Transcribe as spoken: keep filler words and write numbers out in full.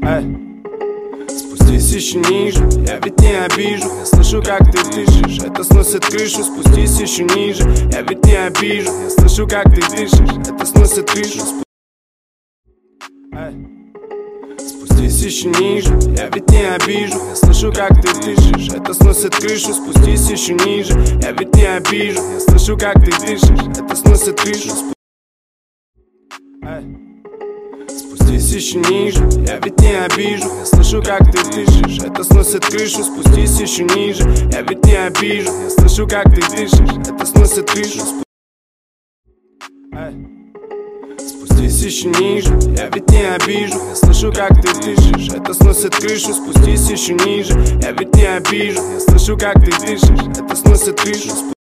Эй, спустись еще ниже, я ведь не обижу. Я слышу, как ты дышишь, это сносит крышу. Спустись еще ниже, я ведь не обижу. Я слышу, как ты дышишь, это сносит крышу. Эй, спустись еще ниже, я ведь не обижу. Я слышу, как ты дышишь, это сносит крышу. Спустись еще ниже, я ведь не обижу. Я слышу, как ты дышишь, это сносит крышу. Эй, спустись еще ниже, я ведь не обижу. Я слышу, как ты дышишь, это сносит крышу. Спустись еще ниже, я ведь не обижу. Я слышу, как ты дышишь, это сносит крышу. Эй, спустись еще ниже, я ведь не обижу. Я слышу, как ты дышишь, это сносит крышу. Спустись еще ниже, я ведь не обижу. Я слышу, как ты дышишь, это сносит крышу.